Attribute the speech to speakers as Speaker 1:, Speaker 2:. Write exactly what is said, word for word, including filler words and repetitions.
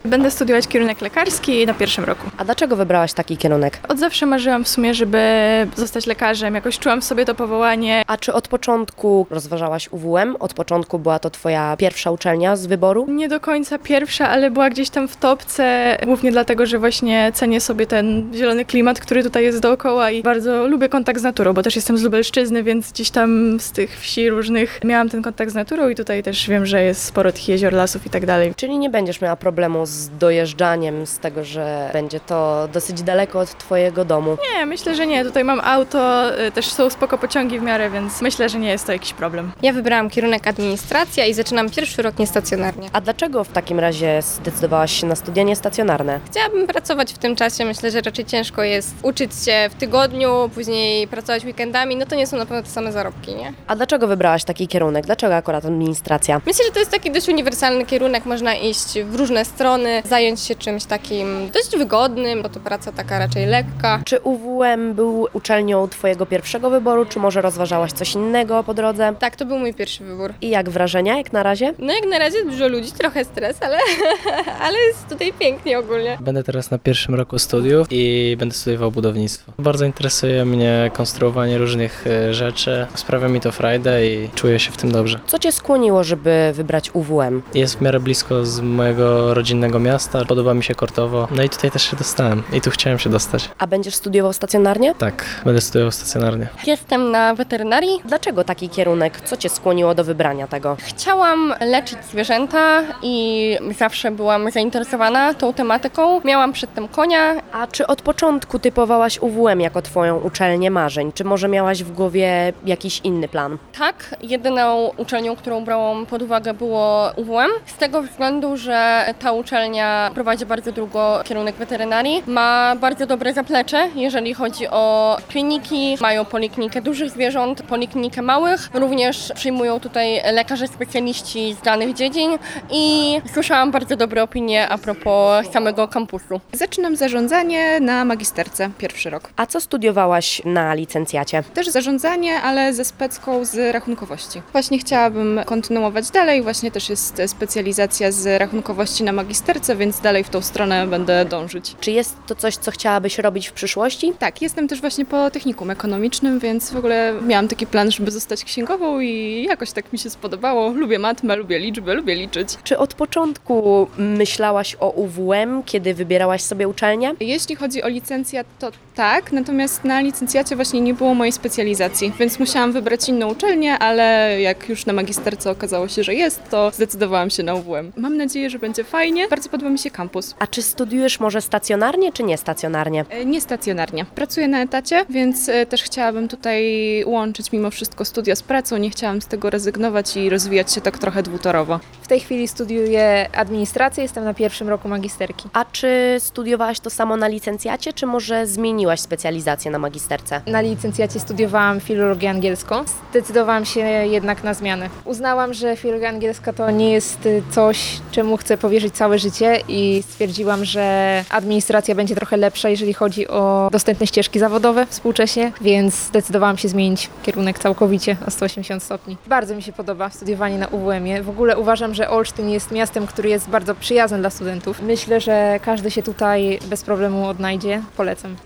Speaker 1: Będę studiować kierunek lekarski na pierwszym roku.
Speaker 2: A dlaczego wybrałaś taki kierunek?
Speaker 1: Od zawsze marzyłam w sumie, żeby zostać lekarzem. Jakoś czułam w sobie to powołanie.
Speaker 2: A czy od początku rozważałaś U W M? Od początku była to twoja pierwsza uczelnia z wyboru?
Speaker 1: Nie do końca pierwsza, ale była gdzieś tam w topce. Głównie dlatego, że właśnie cenię sobie ten zielony klimat, który tutaj jest dookoła i bardzo lubię kontakt z naturą, bo też jestem z Lubelszczyzny, więc gdzieś tam z tych wsi różnych miałam ten kontakt z naturą i tutaj też wiem, że jest sporo tych jezior, lasów i tak dalej.
Speaker 2: Czyli nie będziesz miała problemu z dojeżdżaniem, z tego, że będzie to dosyć daleko od twojego domu?
Speaker 1: Nie, myślę, że nie. Tutaj mam auto, y, też są spoko pociągi w miarę, więc myślę, że nie jest to jakiś problem.
Speaker 3: Ja wybrałam kierunek administracja i zaczynam pierwszy rok niestacjonarnie.
Speaker 2: A dlaczego w takim razie zdecydowałaś się na studia niestacjonarne?
Speaker 3: Chciałabym pracować w tym czasie, myślę, że raczej ciężko jest uczyć się w tygodniu, później pracować weekendami, no to nie są na pewno te same zarobki, nie?
Speaker 2: A dlaczego wybrałaś taki kierunek? Dlaczego akurat administracja?
Speaker 3: Myślę, że to jest taki dość uniwersalny kierunek, można iść w różne strony, zająć się czymś takim dość wygodnym, bo to praca taka raczej lekka.
Speaker 2: Czy U W M był uczelnią twojego pierwszego wyboru, czy może rozważałaś coś innego po drodze?
Speaker 3: Tak, to był mój pierwszy wybór.
Speaker 2: I jak wrażenia, jak na razie?
Speaker 3: No jak na razie dużo ludzi, trochę stres, ale, ale jest tutaj pięknie ogólnie.
Speaker 4: Będę teraz na pierwszym roku studiów i będę studiował budownictwo. Bardzo interesuje mnie konstruowanie różnych e, rzeczy. Sprawia mi to frajdę i czuję się w tym dobrze.
Speaker 2: Co cię skłoniło, żeby wybrać U W M?
Speaker 4: Jest w miarę blisko z mojego rodzinnego miasta, podoba mi się Kortowo, no i tutaj też się dostałem i tu chciałem się dostać.
Speaker 2: A będziesz studiował stacjonarnie?
Speaker 4: Tak, będę studiował stacjonarnie.
Speaker 3: Jestem na weterynarii.
Speaker 2: Dlaczego taki kierunek? Co cię skłoniło do wybrania tego?
Speaker 3: Chciałam leczyć zwierzęta i zawsze byłam zainteresowana tą tematyką. Miałam przedtem konia.
Speaker 2: A czy od początku typowałaś U W M jako twoją uczelnię marzeń? Czy może miałaś w głowie jakiś inny plan?
Speaker 3: Tak, jedyną uczelnią, którą brałam pod uwagę było U W M. Z tego względu, że ta uczelnia prowadzi bardzo długo kierunek weterynarii. Ma bardzo dobre zaplecze, jeżeli chodzi o kliniki. Mają poliklinikę dużych zwierząt, poliklinikę małych. Również przyjmują tutaj lekarze specjaliści z danych dziedzin i słyszałam bardzo dobre opinie a propos samego kampusu.
Speaker 5: Zaczynam zarządzanie na magisterce, pierwszy rok.
Speaker 2: A co studiowałaś na licencjacie?
Speaker 5: Też zarządzanie, ale ze specką z rachunkowości. Właśnie chciałabym kontynuować dalej, właśnie też jest specjalizacja z rachunkowości na magisterce, więc dalej w tą stronę będę dążyć.
Speaker 2: Czy jest to coś, co chciałabyś robić w przyszłości?
Speaker 5: Tak, jestem też właśnie po technikum ekonomicznym, więc w ogóle miałam taki plan, żeby zostać księgową i jakoś tak mi się spodobało. Lubię matmę, lubię liczby, lubię liczyć.
Speaker 2: Czy od początku myślałaś o U W M, kiedy wybierałaś sobie uczelnię?
Speaker 5: Jeśli chodzi o licencjat, to tak, natomiast na licencjacie właśnie nie było mojej specjalizacji, więc musiałam wybrać inną uczelnię, ale jak już na magisterce okazało się, że jest, to zdecydowałam się na U W M. Mam nadzieję, że będzie fajnie. Bardzo podoba mi się kampus.
Speaker 2: A czy studiujesz może stacjonarnie, czy niestacjonarnie?
Speaker 5: E, Niestacjonarnie. Pracuję na etacie, więc e, też chciałabym tutaj łączyć mimo wszystko studia z pracą. Nie chciałam z tego rezygnować i rozwijać się tak trochę dwutorowo.
Speaker 6: W tej chwili studiuję administrację, jestem na pierwszym roku magisterki.
Speaker 2: A czy studiowałaś to samo na licencjacie, czy może zmieniłaś specjalizację na magisterce?
Speaker 6: Na licencjacie studiowałam filologię angielską. Zdecydowałam się jednak na zmianę. Uznałam, że filologia angielska to nie jest coś, czemu chcę powierzyć całe życie i stwierdziłam, że administracja będzie trochę lepsza, jeżeli chodzi o dostępne ścieżki zawodowe współcześnie, więc zdecydowałam się zmienić kierunek całkowicie o sto osiemdziesiąt stopni. Bardzo mi się podoba studiowanie na U W M-ie. W ogóle uważam, że Olsztyn jest miastem, który jest bardzo przyjazny dla studentów. Myślę, że każdy się tutaj bez problemu odnajdzie. Polecam.